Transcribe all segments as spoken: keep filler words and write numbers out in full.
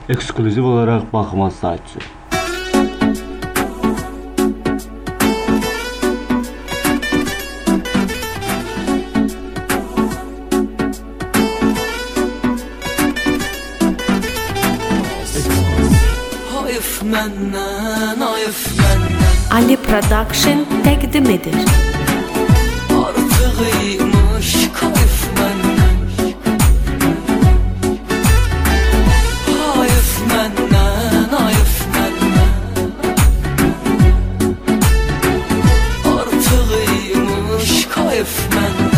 Ekskluziv olarak Baxma sayt üçün. Hayıf məndən, hayıf məndən Ali Production təqdim edir. Artıq imiş kayıf məndən. Hayıf məndən, hayıf məndən Artıq imiş kayıf məndən.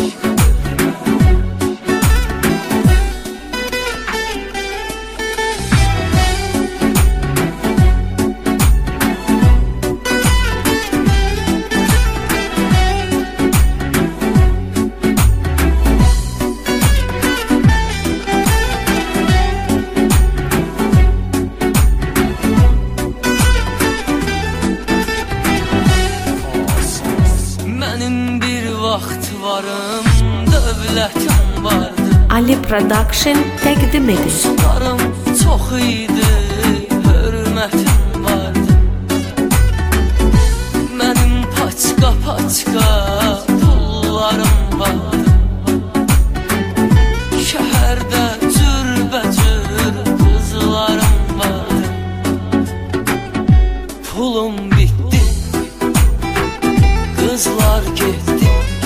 Mənim bir vaxt varım, dövlətim vardı. Ali Production təqdim edir. Dostlarım çox idi, hörmətim vardı. Mənim paçka paçka pullarım vardı. Şəhərdə cürbəcür qızlarım vardı. Pulum bitdi, qızlar getdi,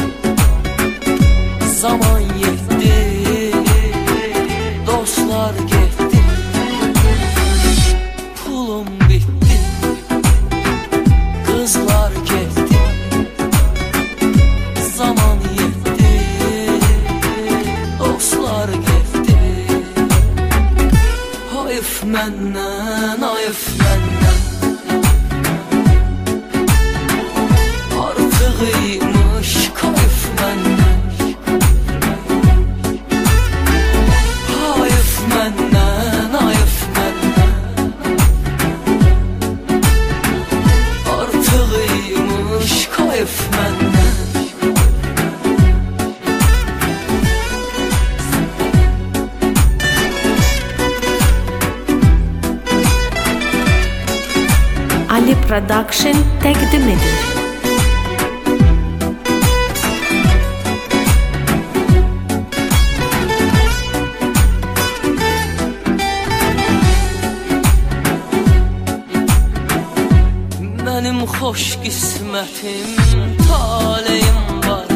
zaman yetdi, dostlar getdi. Pulum bitdi, qızlar getdi, zaman yetdi, dostlar getdi. Hayıf məndən, hayıf məndən Artıq imiş kayıf məndən. Hayıf məndən, hayıf məndən Artıq imiş kayıf məndən. Ali Production təqdim edir. Mənim xoş qismətim, taleyim var.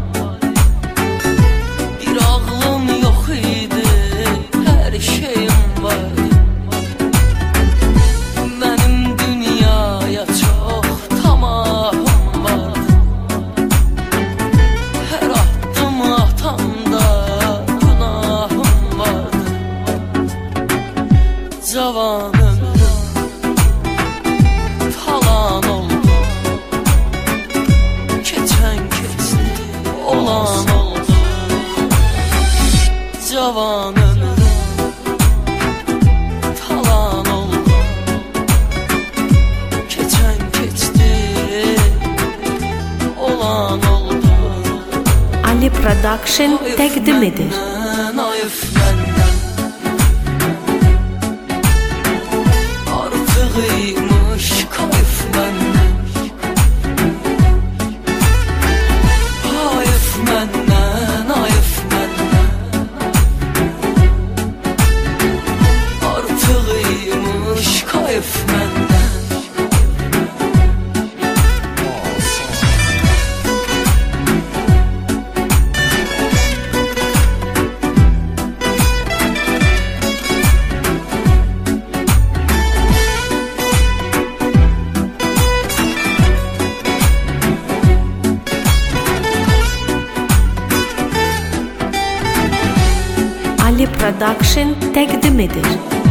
Bir ağlım yox idi, hər şeyim var. Mənim dünyaya çox tamahım var. Hər addım atamda günahım var. Cavan ömrüm talan oldu, keçən keçdi, olan oldu. Cavan ömrüm talan oldu, keçən keçdi, olan oldu. Ali Production təqdim edir. Hayıf məndən Artıq imiş kayıf məndən. Hayıf məndən, hayıf məndən Artıq imiş kayıf məndən. Ali Production təqdim edir.